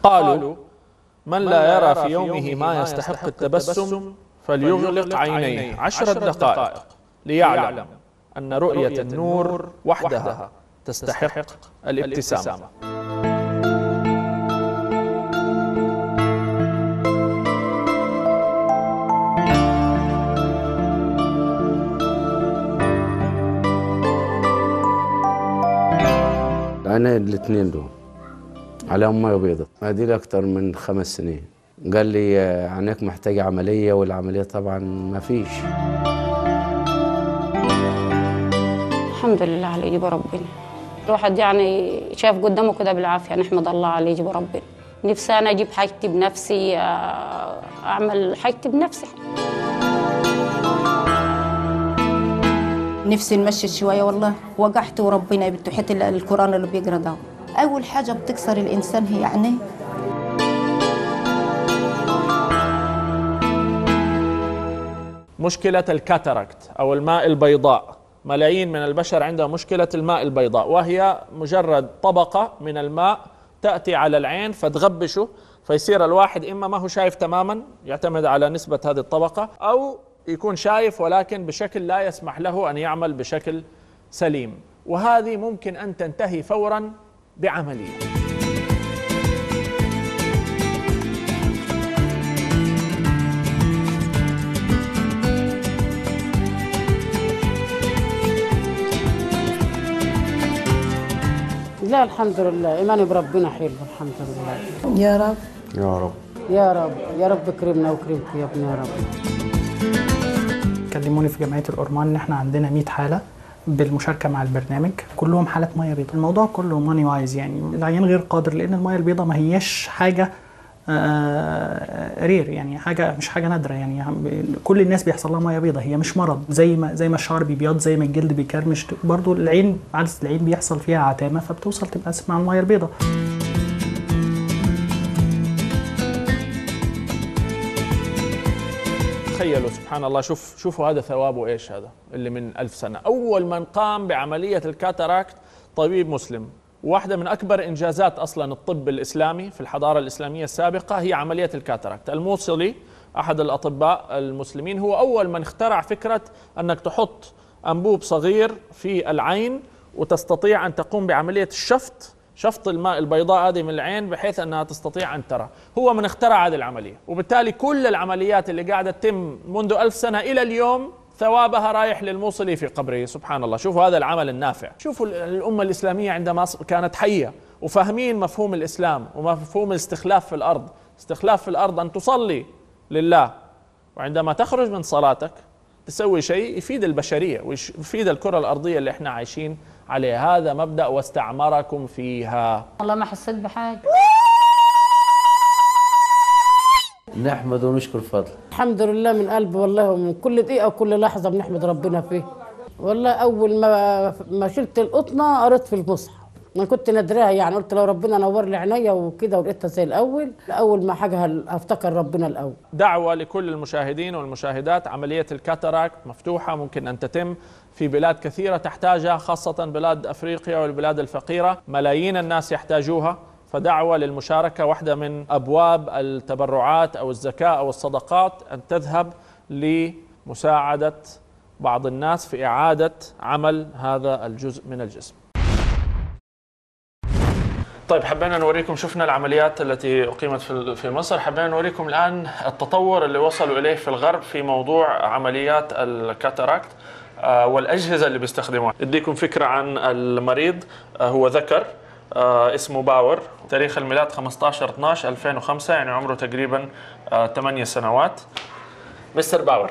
قالوا: من لا يرى في يومه ما يستحق التبسم فليغلق عينيه 10 دقائق ليعلم أن رؤية النور وحدها تستحق الابتسامة. أنا الاثنين دول عليهم ميه بيضة، هدي لي أكتر من 5 سنين. قال لي عينيك محتاجة عملية، والعملية طبعا ما فيش. الحمد لله على يجيب ربنا. الواحد يعني شاف قدامه كده بالعافية، نحمد الله على يجيب ربنا. نفسي أنا أجيب حاجتي بنفسي، أعمل حاجتي بنفسي. نفسي نمشي شوية والله، وقحت وربنا بتحت القرآن اللي بيقرأ ده. أول حاجة بتكسر الإنسان هي عينيه. مشكلة الكاتاراكت أو الماء البيضاء، ملايين من البشر عندهم مشكلة الماء البيضاء، وهي مجرد طبقة من الماء تأتي على العين فتغبشه، فيصير الواحد إما ما هو شايف تماما، يعتمد على نسبة هذه الطبقة، أو يكون شايف ولكن بشكل لا يسمح له أن يعمل بشكل سليم، وهذه ممكن أن تنتهي فورا بعملية. لا الحمد لله، إيماني بربنا حلو الحمد لله. يا رب يا رب يا رب يا رب اكرمنا واكرمك يا ابني يا رب. كلموني في جمعية الأورمان إن إحنا عندنا 100 حالة بالمشاركة مع البرنامج، كلهم حالات مية بيضاء. الموضوع كله ماني وايز، يعني العيان غير قادر، لأن المية البيضاء ما هيش حاجة رير، يعني حاجة مش حاجة نادرة، يعني كل الناس بيحصل لها مية بيضاء، هي مش مرض. زي ما الشعر بيبيض، زي ما الجلد بيكرمش، برضو العين عدسة العين بيحصل فيها عتامة فبتوصل تبقى مع المية البيضاء. تخيلوا سبحان الله، شوفوا هذا ثوابه ايش، هذا اللي من 1000 سنة. أول من قام بعملية الكاتاراكت طبيب مسلم. واحدة من أكبر إنجازات أصلا الطب الإسلامي في الحضارة الإسلامية السابقة هي عملية الكاتاراكت. الموصلي أحد الأطباء المسلمين هو أول من اخترع فكرة أنك تحط أنبوب صغير في العين وتستطيع أن تقوم بعملية شفط الماء البيضاء هذه من العين بحيث أنها تستطيع أن ترى. هو من اخترع هذه العملية، وبالتالي كل العمليات اللي قاعدة تتم منذ 1000 سنة إلى اليوم ثوابها رايح للموصلي في قبره. سبحان الله، شوفوا هذا العمل النافع. شوفوا الأمة الإسلامية عندما كانت حية وفاهمين مفهوم الإسلام ومفهوم الاستخلاف في الأرض. استخلاف في الأرض أن تصلي لله، وعندما تخرج من صلاتك تسوي شيء يفيد البشرية ويفيد الكرة الأرضية اللي احنا عايشين عليها. هذا مبدأ واستعمركم فيها. والله ما حسيت بحاجة. نحمد ونشكر فضل. الحمد لله من قلبي والله، ومن كل دقيقة وكل لحظة بنحمد ربنا فيه. والله أول ما شلت القطنة قريت في المصحف، أنا كنت نادراها، يعني قلت لو ربنا نور لي عينيا وكده ولقيتها زي الأول، أول ما حاجة أفتكر ربنا الأول. دعوة لكل المشاهدين والمشاهدات، عملية الكاتاراكت مفتوحة، ممكن أن تتم في بلاد كثيرة تحتاجها، خاصة بلاد أفريقيا والبلاد الفقيرة، ملايين الناس يحتاجوها. فدعوة للمشاركة. واحدة من أبواب التبرعات أو الزكاة أو الصدقات أن تذهب لمساعدة بعض الناس في إعادة عمل هذا الجزء من الجسم. طيب، حبينا نوريكم، شفنا العمليات التي أقيمت في مصر، حبينا نوريكم الآن التطور اللي وصلوا إليه في الغرب في موضوع عمليات الكاتاراكت والأجهزة اللي بيستخدموها. اديكم فكرة عن المريض. هو ذكر اسمه باور، تاريخ الميلاد 15/12/2005، يعني عمره تقريبا 8 سنوات. مستر باور.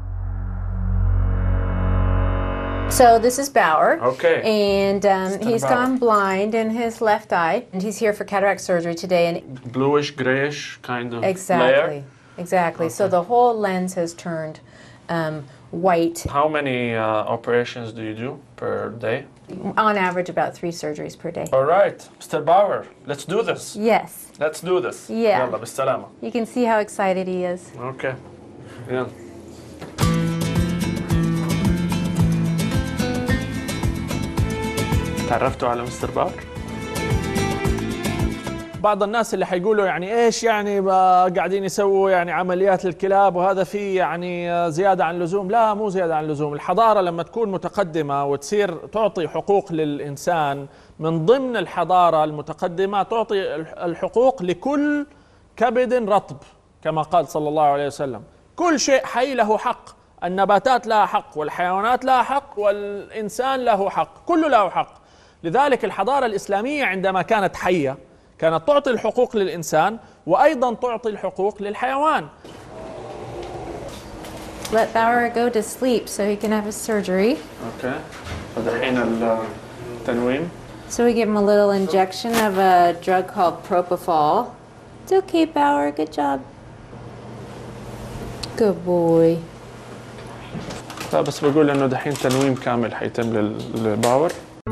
So this is Bauer. Okay. And he's gone blind in his left eye, and he's here for cataract surgery today. And bluish, grayish kind of exactly, layer. exactly. Okay. So the whole lens has turned white. How many operations do you do per day? On average, about 3 surgeries per day. All right, Mr. Bauer, let's do this. Yes. Let's do this. Yeah. يلا بالسلامة. You can see how excited he is. Okay. يلا. تعرفتوا على مستر باور؟ بعض الناس اللي حيقولوا يعني ايش يعني قاعدين يسووا يعني عمليات للكلاب وهذا فيه يعني زيادة عن اللزوم. لا، مو زيادة عن اللزوم. الحضارة لما تكون متقدمة وتصير تعطي حقوق للإنسان، من ضمن الحضارة المتقدمة تعطي الحقوق لكل كبد رطب، كما قال صلى الله عليه وسلم. كل شيء حي له حق، النباتات لها حق، والحيوانات لها حق، والإنسان له حق، كله له حق. لذلك الحضارة الإسلامية عندما كانت حية كانت تعطي الحقوق للإنسان وأيضا تعطي الحقوق للحيوان. Let Bauer go to sleep so he can have his surgery. Okay. فدحين التنويم. So we give him a little injection of a drug called propofol. It's okay, Bauer. Good job. Good boy. لا بس بقول إنه دحين تنويم كامل حيتم للباور.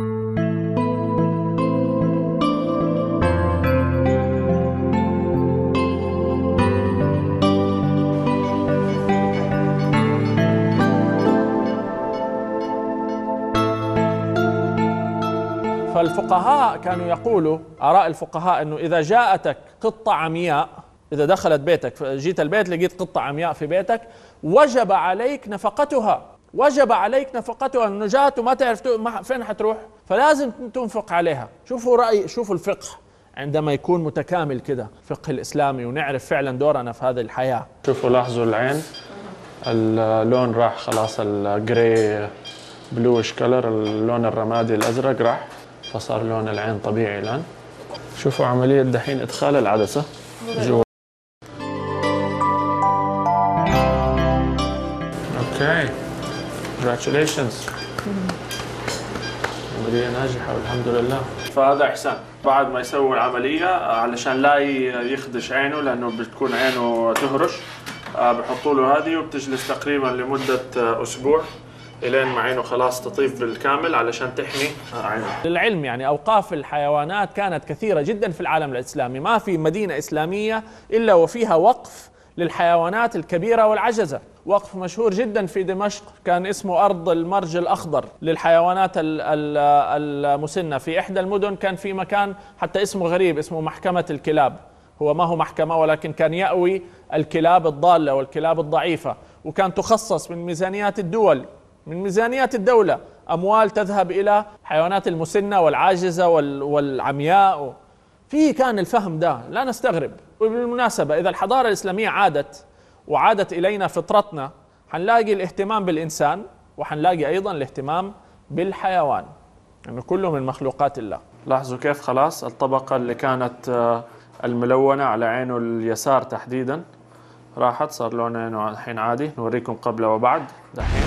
فالفقهاء كانوا يقولوا، آراء الفقهاء، أنه إذا جاءتك قطة عمياء، إذا دخلت بيتك، جيت البيت لقيت قطة عمياء في بيتك، وجب عليك نفقتها. وجب عليك نفقتها، أنه جات وما تعرف فين حتروح، فلازم تنفق عليها. شوفوا الفقه عندما يكون متكامل كده، الفقه الإسلامي، ونعرف فعلا دورنا في هذه الحياة. شوفوا لاحظوا العين، اللون راح خلاص، الجري بلوش كلر، اللون الرمادي الأزرق راح، فصار لون العين طبيعي الآن. شوفوا عملية دحين إدخال العدسة جوا. اوكي، congratulations. عملية ناجحة والحمد لله. فهذا إحسان بعد ما يسوي العملية علشان لا يخدش عينه، لأنه بتكون عينه تهرش، بحطوا له هذه وبتجلس تقريبا لمدة أسبوع إلين ما عينه خلاص تطيب بالكامل علشان تحمي عينه. للعلم يعني أوقاف الحيوانات كانت كثيرة جدا في العالم الإسلامي، ما في مدينة إسلامية إلا وفيها وقف للحيوانات الكبيرة والعجزة. وقف مشهور جدا في دمشق كان اسمه أرض المرج الأخضر للحيوانات المسنة. في إحدى المدن كان في مكان حتى اسمه غريب، اسمه محكمة الكلاب. هو ما هو محكمة، ولكن كان يأوي الكلاب الضالة والكلاب الضعيفة، وكان تخصص من ميزانيات الدول، من ميزانيات الدولة، أموال تذهب إلى حيوانات المسنة والعاجزة والعمياء. فيه كان الفهم ده، لا نستغرب. وبالمناسبة إذا الحضارة الإسلامية عادت إلينا فطرتنا، حنلاقي الاهتمام بالإنسان وحنلاقي أيضا الاهتمام بالحيوان، يعني كله من مخلوقات الله. لاحظوا كيف خلاص الطبقة اللي كانت الملونة على عينه اليسار تحديدا راحت، صار لون عينه الحين عادي. نوريكم قبل وبعد دحين.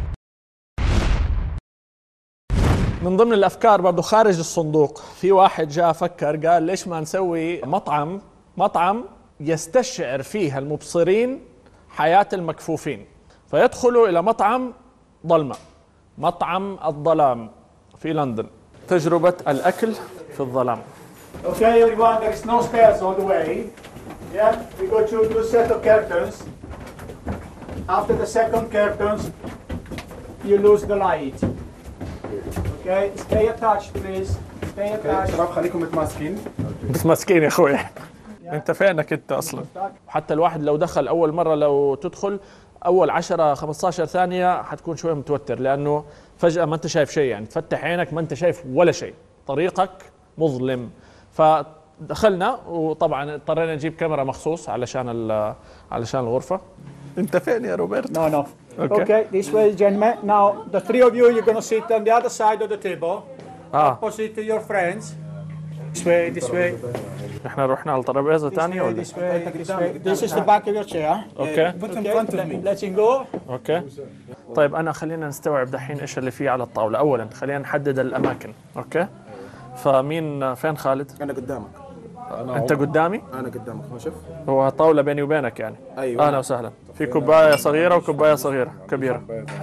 من ضمن الأفكار برضو خارج الصندوق، في واحد جاء فكر قال ليش ما نسوي مطعم يستشعر فيها المبصرين حياة المكفوفين، فيدخلوا إلى مطعم ظلمة، مطعم الظلام في لندن، تجربة الأكل في الظلام. Okay, everyone, there is no stairs all the way. Yeah, we go through 2 sets of curtains. After the second curtains, you lose the light. Okay, stay attached, please. Stay attached. شباب خليكم متماسكين يا أخوي. أنت فينك أنت أصلا؟ حتى الواحد لو دخل أول مرة، لو تدخل أول 10-15 ثانية حتكون شوية متوتر، لأنه فجأة ما أنت شايف شيء، يعني تفتح عينك ما أنت شايف ولا شيء، طريقك مظلم. فدخلنا، وطبعا اضطرينا نجيب كاميرا مخصوص علشان الغرفة. أنت فين يا روبرت؟ No. Okay, this way, gentlemen. Now, the 3 of you, you're going to sit on the other side of the table, opposite to your friends. This way. احنا رحنا على الترابيزة ثانية ولا؟ This is the back of your chair. Okay. Put in front of me. Let's go. اوكي. طيب خلينا نستوعب دحين ايش اللي فيه على الطاولة. أولا خلينا نحدد الأماكن. اوكي. فين خالد؟ أنا قدامك. أنت قدامي؟ أنا قدامك، ما شوف. هو طاولة بيني وبينك يعني. أيوة. أهلا وسهلا. في كوباية صغيرة وكوباية صغيرة كبيرة.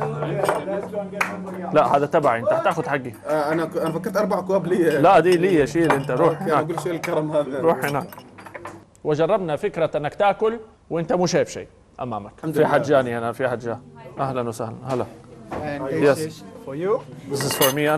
لا هذا تبعي، أنت حتاخذ حقي. أنا فكرت 4 أكواب لي. لا دي لي، شيل أنت، روح هناك. أقول شيل الكرم هذا. روح هناك. وجربنا فكرة أنك تأكل وأنت مو شايف شيء أمامك. في حد جاني هنا، في حد جاء. أهلا وسهلا. هلا. This is for you. This is for me أنا.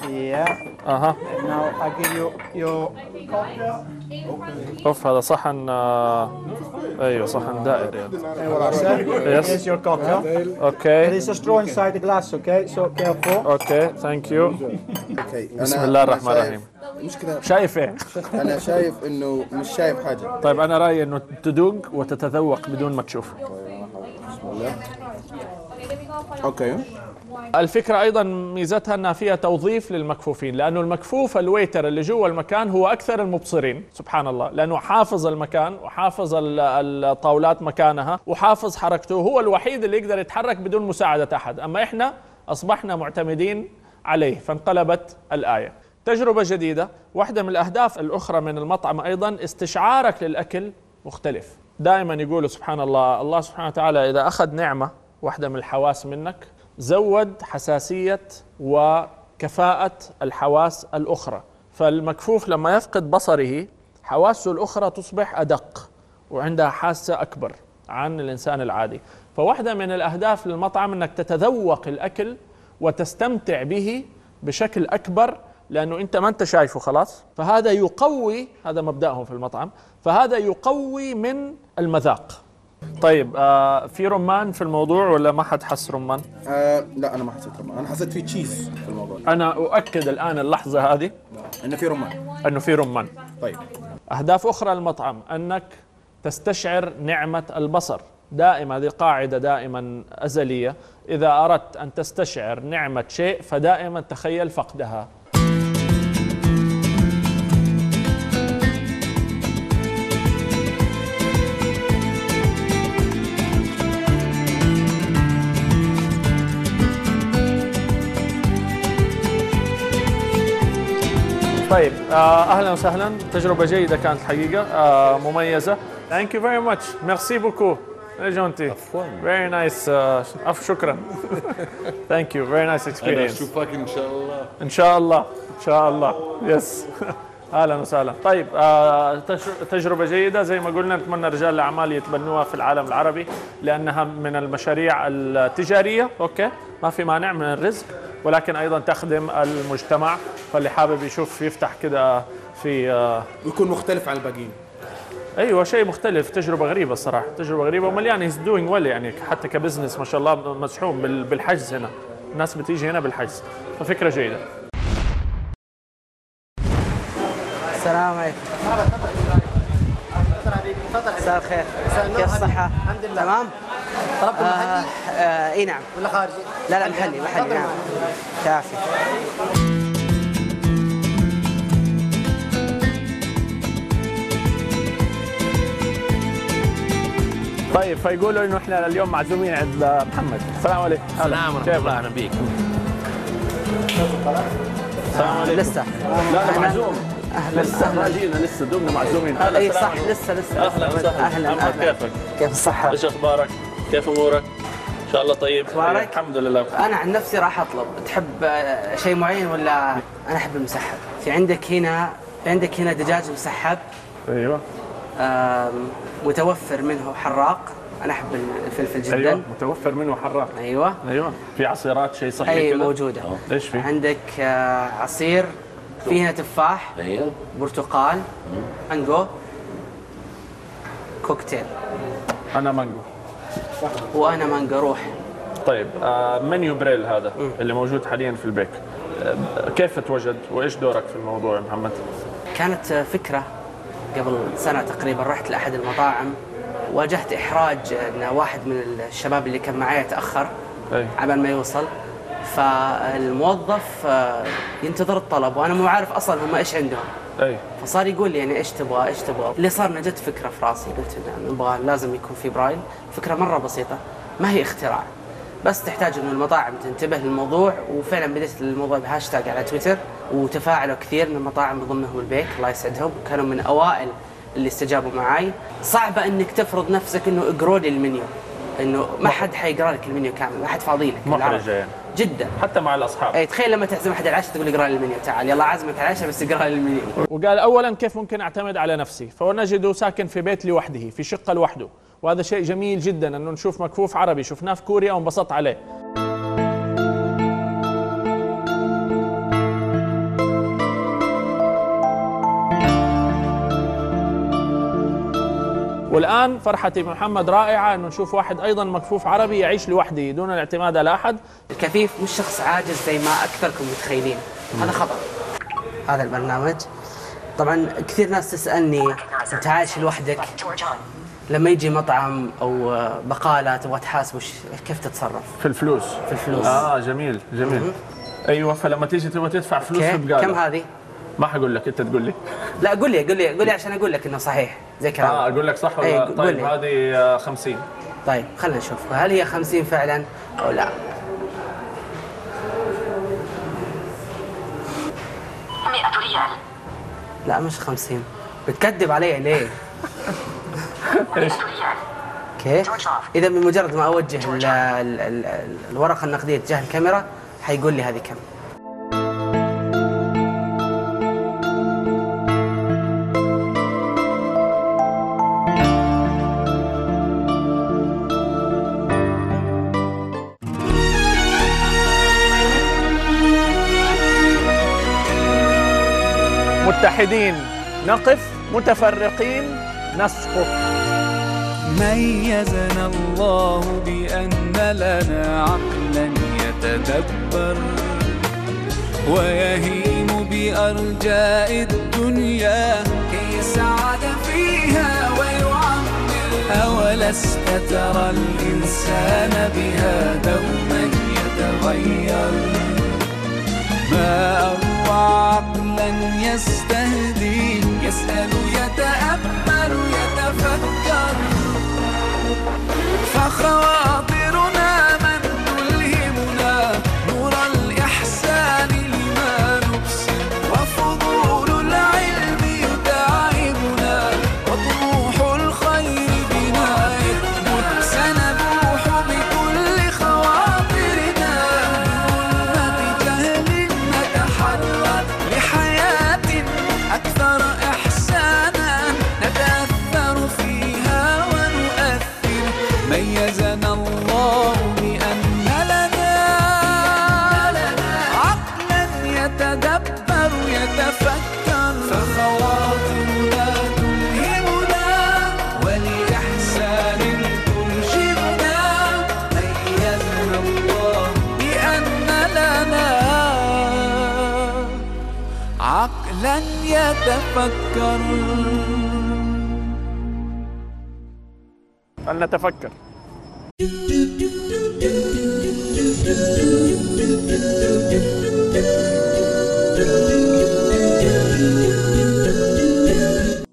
Yeah. اها Now I give you your cocktail. اوف هذا صحن ايوه صحن دائري هذا. Sir, here's your cocktail. There اوكي is a straw inside the glass, okay? So careful. اوكي ثانك يو. اوكي بسم الله الرحمن الرحيم. المشكلة شايف ايه؟ انا شايف انه مش شايف حاجة. طيب انا رايي انه تذوق وتتذوق بدون ما تشوف. بسم الله. اوكي. الفكرة أيضا ميزتها أنها فيها توظيف للمكفوفين، لأنه المكفوف الويتر اللي جوا المكان هو أكثر المبصرين سبحان الله، لأنه حافظ المكان وحافظ الطاولات مكانها وحافظ حركته، هو الوحيد اللي يقدر يتحرك بدون مساعدة أحد، أما إحنا أصبحنا معتمدين عليه، فانقلبت الآية. تجربة جديدة. واحدة من الأهداف الأخرى من المطعم أيضا استشعارك للأكل مختلف. دائما يقولوا سبحان الله، الله سبحانه وتعالى إذا أخذ نعمة واحدة من الحواس منك زود حساسية وكفاءة الحواس الأخرى، فالمكفوف لما يفقد بصره حواسه الأخرى تصبح أدق وعندها حاسة أكبر عن الإنسان العادي. فواحدة من الأهداف للمطعم أنك تتذوق الأكل وتستمتع به بشكل أكبر، لأنه أنت ما أنت شايفه خلاص، فهذا يقوي، هذا مبدأهم في المطعم، فهذا يقوي من المذاق. طيب في رمان في الموضوع ولا ما حد حس رمان؟ لا انا ما حسيت رمان، انا حسيت في تشيز في الموضوع. أنا أؤكد الآن اللحظة هذه انه في رمان. أنه في رمان. طيب أهداف أخرى للمطعم أنك تستشعر نعمة البصر. دائما هذه قاعدة دائما أزلية، إذا أردت أن تستشعر نعمة شيء فدائما تخيل فقدها. طيب اهلا وسهلا، تجربه جيده كانت الحقيقه، مميزه. Thank you very much. Merci beaucoup. جونتي. Very nice. شكرا. Thank you. Very nice experience. أنا أشوفك إن شاء الله. إن شاء الله. إن شاء الله. Yes. اهلا وسهلا. طيب تجربه جيده زي ما قلنا، نتمنى رجال الاعمال يتبنوها في العالم العربي لانها من المشاريع التجاريه، اوكي؟ ما في مانع من الرزق، ولكن ايضا تخدم المجتمع، فاللي حابب يشوف يفتح كده في ويكون مختلف عن الباقيين. ايوه شيء مختلف، تجربه غريبه الصراحه، تجربه غريبه ومليان هيز دوينج ويل، يعني حتى كبزنس ما شاء الله مسحوم بالحجز هنا، الناس بتيجي هنا بالحجز، ففكره جيده. السلام عليكم. مساء الخير. كيف الصحة؟ الحمد لله. تمام؟ طلبتم محلي؟ اي نعم. ولا خارجي؟ لا محلي نعم. كافي. طيب فيقولوا انه احنا اليوم معزومين عند محمد. السلام عليكم. السلام ورحمة الله، اهلا بيك. السلام عليكم. لسه. لا انا معزوم. لسه ما جينا، لسه دوبنا معزومين. اي صح، لسه اهلا وسهلا. اهلا. كيفك؟ كيف الصحة؟ ايش اخبارك؟ كيف امورك؟ ان شاء الله طيب. اخبارك؟ الحمد لله. انا عن نفسي راح اطلب، تحب شيء معين ولا؟ انا احب المسحب. في عندك هنا دجاج مسحب. ايوه. متوفر منه حراق، انا احب الفلفل جدا. ايوه متوفر منه حراق. ايوه. في عصيرات شيء صحي كذا؟ كذا موجوده. ايش في؟ عندك عصير، في هنا تفاح، ايوه، برتقال، مانجو، كوكتيل. انا مانجو. وانا مانجو. روح. طيب منيو بريل هذا اللي موجود حاليا في البيك، كيف توجد وايش دورك في الموضوع يا محمد؟ كانت فكره قبل سنه تقريبا، رحت لاحد المطاعم، واجهت احراج ان واحد من الشباب اللي كان معي تاخر عبال ما يوصل، فالموظف ينتظر الطلب وانا مو عارف اصلا هم ايش عندهم. فصار يقول لي يعني ايش تبغى. اللي صار جت فكره في راسي، قلت نبغى لازم يكون في برايل. فكره مره بسيطه، ما هي اختراع، بس تحتاج انه المطاعم تنتبه للموضوع. وفعلا بديت الموضوع بهاشتاج على تويتر، وتفاعلوا كثير من المطاعم بضمنهم البيك، الله يسعدهم، كانوا من اوائل اللي استجابوا معي. صعبه انك تفرض نفسك انه اقروا لي المنيو، انه ما حد حيقرا لك المنيو كامل، ما حد فاضي لك. محرجه يعني جدا، حتى مع الاصحاب. اي تخيل لما تعزم احد العشاء تقول اقرا لي المنيو، تعال يلا عازمك على العشاء بس اقرا لي المنيو. وقال اولا كيف ممكن اعتمد على نفسي، فنجده ساكن في بيت لوحده في شقه لوحده، وهذا شيء جميل جدا انه نشوف مكفوف عربي شفناه في كوريا وانبسطت عليه. والآن فرحتي بمحمد رائعة أنه نشوف واحد أيضا مكفوف عربي يعيش لوحده دون الاعتماد على أحد. الكفيف مش شخص عاجز زي ما أكثركم متخيلين، هذا خطأ. هذا البرنامج طبعا كثير ناس تسألني أنت عايش لوحدك، لما يجي مطعم أو بقالة تبغى تحاسبه كيف تتصرف؟ في الفلوس. في الفلوس. جميل جميل. أيوة، فلما تيجي تبغى تدفع فلوس في بقالة كم هذه؟ ما حقول لك، أنت تقول لي. لا قول لي عشان أقول لك إنه صحيح زي كلامك. أقول لك صح ولا؟ طيب هذه 50. طيب خلينا نشوف هل هي 50 فعلا أو لا. 100 ريال. لا مش 50. بتكذب علي ليه؟ ايش؟ اوكي، اذا بمجرد ما اوجه الورقه النقديه تجاه الكاميرا حيقول لي هذه كم. متحدين نقف، متفرقين نسقط. ميزنا الله بأن لنا عقلا يتدبر ويهيم بأرجاء الدنيا كي يسعد فيها ويعمر. أولست ترى الإنسان بها دوما يتغير؟ ما أروع عقلا يستهدي، يسأل يتأمل يتفكر. فخواطرنا من تلهمنا نور الإحسان لما نبصر، وفضول العلم يتعبنا وطموح الخير بنا يكبر. سنبوح بكل خواطرنا بظلمة جهل نتحرر لحياة أكثر إحسانا نتأثر فيها ونؤثر. ميزنا الله بأن لنا عقلا يتدبر يتفكر. فخواطرنا تلهمنا ولإحسان ترشدنا. ميزنا الله بأن لنا عقلا يتفكر. فلنتفكر.